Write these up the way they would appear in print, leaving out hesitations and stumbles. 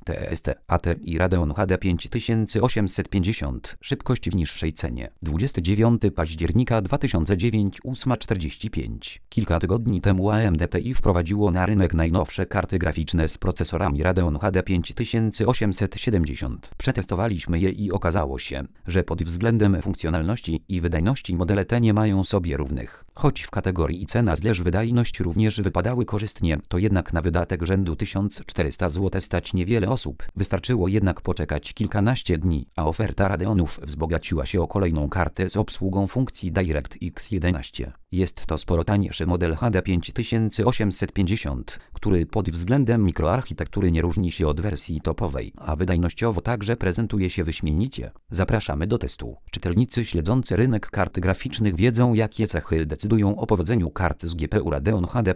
TST, AT i Radeon HD 5850. Szybkość w niższej cenie. 29 października 2009 8:45. Kilka tygodni temu AMD TI wprowadziło na rynek najnowsze karty graficzne z procesorami Radeon HD 5870. Przetestowaliśmy je i okazało się, że pod względem funkcjonalności i wydajności modele te nie mają sobie równych. Choć w kategorii cena/wydajność również wypadały korzystnie, to jednak na wydatek rzędu 1400 zł stać niewiele osób. Wystarczyło jednak poczekać kilkanaście dni, a oferta Radeonów wzbogaciła się o kolejną kartę z obsługą funkcji DirectX 11. Jest to sporo tańszy model HD 5850, który pod względem mikroarchitektury nie różni się od wersji topowej, a wydajnościowo także prezentuje się wyśmienicie. Zapraszamy do testu. Czytelnicy śledzący rynek kart graficznych wiedzą, jakie cechy decydują o powodzeniu kart z GPU Radeon HD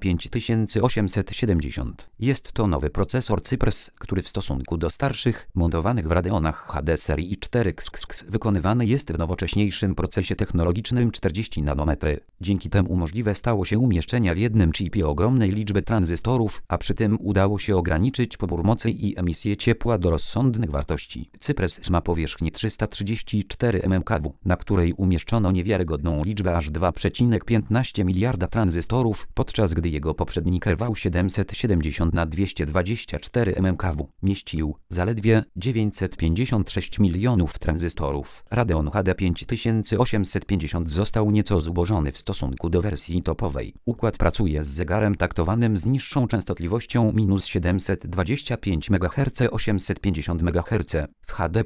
5870. Jest to nowy procesor Cypress, który w stosunku do starszych, montowanych w Radeonach HD serii i4 wykonywany jest w nowocześniejszym procesie technologicznym 40 nanometry. Dzięki temu możliwe stało się umieszczenie w jednym chipie ogromnej liczby tranzystorów, a przy tym udało się ograniczyć pobór mocy i emisję ciepła do rozsądnych wartości. Cypress ma powierzchnię 334 mmKW, na której umieszczono niewiarygodną liczbę aż 2,15 miliarda tranzystorów, podczas gdy jego poprzednik rwał 770 na 224 mmKW mieścił zaledwie 956 milionów tranzystorów. Radeon HD 5850 został nieco zubożony w stosunku do wersji topowej. Układ pracuje z zegarem taktowanym z niższą częstotliwością -725 MHz 850 MHz w HD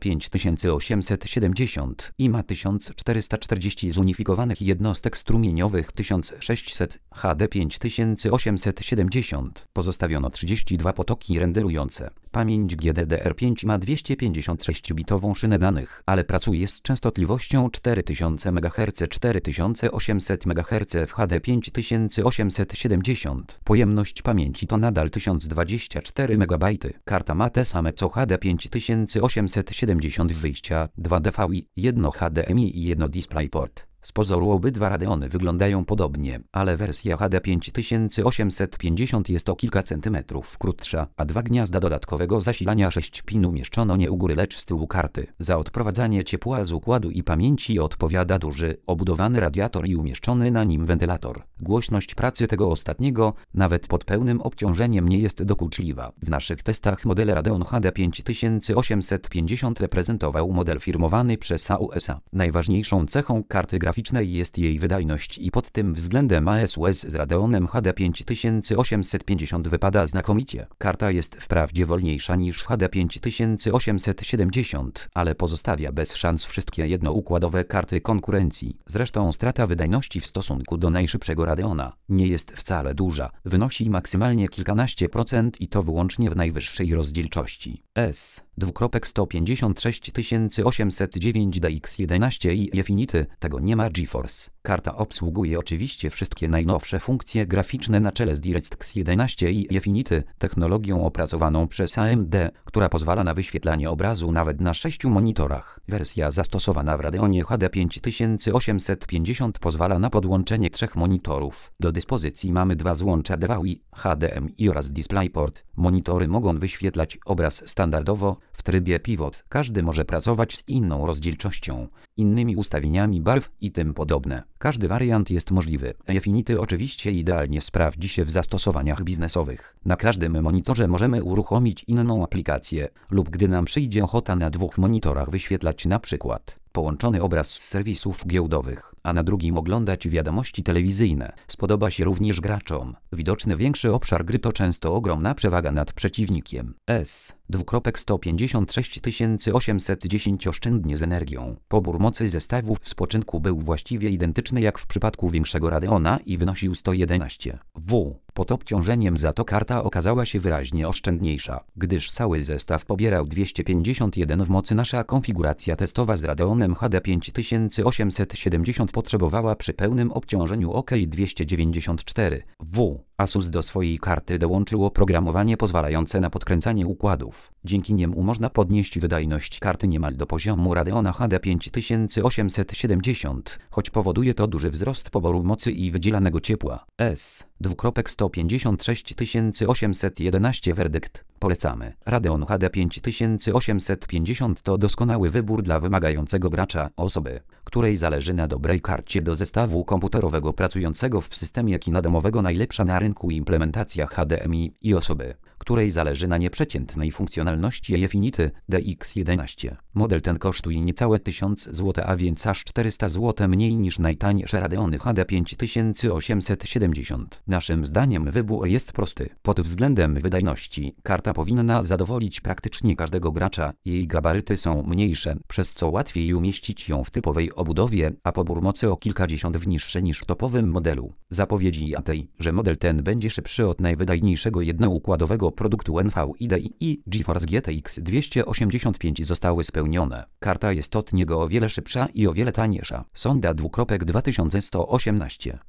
5870 i ma 1440 zunifikowanych jednostek strumieniowych 1600 HD 5870. Pozostawiono 32 potoki renderujące. Pamięć GDDR5 ma 256-bitową szynę danych, ale pracuje z częstotliwością 4000 MHz 4800 MHz w HD 5870. Pojemność pamięci to nadal 1024 MB. Karta ma te same co HD 5870 wyjścia 2 DVI, jedno HDMI i jedno DisplayPort. Z pozoru obydwa Radeony wyglądają podobnie, ale wersja HD 5850 jest o kilka centymetrów krótsza, a dwa gniazda dodatkowego zasilania 6 pin umieszczono nie u góry, lecz z tyłu karty. Za odprowadzanie ciepła z układu i pamięci odpowiada duży, obudowany radiator i umieszczony na nim wentylator. Głośność pracy tego ostatniego, nawet pod pełnym obciążeniem, nie jest dokuczliwa. W naszych testach model Radeon HD 5850 reprezentował model firmowany przez AUSA. Najważniejszą cechą karty graficznej jest jej wydajność i pod tym względem ASUS z Radeonem HD 5850 wypada znakomicie. Karta jest wprawdzie wolniejsza niż HD 5870, ale pozostawia bez szans wszystkie jednoukładowe karty konkurencji. Zresztą strata wydajności w stosunku do najszybszego Radeona nie jest wcale duża. Wynosi maksymalnie kilkanaście procent i to wyłącznie w najwyższej rozdzielczości. S256809 DX11 i Infinity, tego nie ma GeForce. Karta obsługuje oczywiście wszystkie najnowsze funkcje graficzne na czele z DirectX 11 i Infinity, technologią opracowaną przez AMD, która pozwala na wyświetlanie obrazu nawet na 6 monitorach. Wersja zastosowana w Radeonie HD 5850 pozwala na podłączenie 3 monitorów. Do dyspozycji mamy 2 złącza DVI, HDMI oraz DisplayPort. Monitory mogą wyświetlać obraz standardowo w trybie pivot. Każdy może pracować z inną rozdzielczością, innymi ustawieniami barw i tym podobne. Każdy wariant jest możliwy. Infinity oczywiście idealnie sprawdzi się w zastosowaniach biznesowych. Na każdym monitorze możemy uruchomić inną aplikację lub gdy nam przyjdzie ochota na 2 monitorach wyświetlać na przykład połączony obraz z serwisów giełdowych, a na drugim oglądać wiadomości telewizyjne. Spodoba się również graczom. Widoczny większy obszar gry to często ogromna przewaga nad przeciwnikiem. S256810 oszczędnie z energią. Pobór mocy zestawów w spoczynku był właściwie identyczny jak w przypadku większego Radeona i wynosił 111 W. Pod obciążeniem za to karta okazała się wyraźnie oszczędniejsza, gdyż cały zestaw pobierał 251 w mocy. Nasza konfiguracja testowa z Radeonem HD 5870 potrzebowała przy pełnym obciążeniu ok. 294 W. Asus do swojej karty dołączył oprogramowanie pozwalające na podkręcanie układów. Dzięki niemu można podnieść wydajność karty niemal do poziomu Radeona HD 5870, choć powoduje to duży wzrost poboru mocy i wydzielanego ciepła. S.156811 werdykt. Polecamy. Radeon HD 5850 to doskonały wybór dla wymagającego gracza, osoby, której zależy na dobrej karcie do zestawu komputerowego pracującego w systemie kina domowego, najlepsza na rynku implementacja HDMI, i osoby, której zależy na nieprzeciętnej funkcjonalności Efinity DX11. Model ten kosztuje niecałe 1000 zł, a więc aż 400 zł mniej niż najtańsze Radeony HD 5870. Naszym zdaniem wybór jest prosty. Pod względem wydajności karta powinna zadowolić praktycznie każdego gracza. Jej gabaryty są mniejsze, przez co łatwiej umieścić ją w typowej obudowie, a pobór mocy o kilkadziesiąt niższy niż w topowym modelu. Zapowiedzi tej, że model ten będzie szybszy od najwydajniejszego jednoukładowego produktu NVIDIA i GeForce GTX 285 zostały spełnione. Karta jest od niego o wiele szybsza i o wiele tańsza. Sonda 2118